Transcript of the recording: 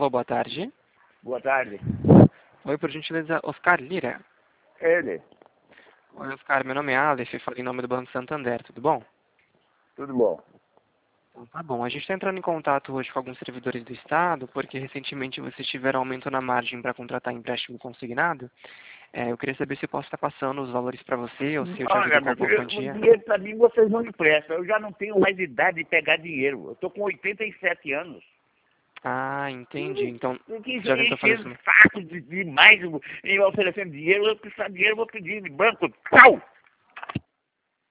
Alô, boa tarde. Boa tarde. Oi, por gentileza, Oscar Lira. Ele. Oi, Oscar, meu nome é Aleph, falo em nome do Banco Santander, tudo bom? Tudo bom. Então, tá bom, a gente está entrando em contato hoje com alguns servidores do Estado, porque recentemente vocês tiveram aumento na margem para contratar empréstimo consignado. Eu queria saber se eu posso estar passando os valores para você, ou se eu te Olha, ajudo com meu alguma filho, o quantia. dinheiro pra mim vocês não emprestam. Eu já não tenho mais idade de pegar dinheiro. Eu tô com 87 anos. Ah, entendi. Então, Eu quis já tentou fazer encher isso? o saco demais e oferecendo dinheiro. Eu precisar de dinheiro, eu vou pedir de banco. Tchau!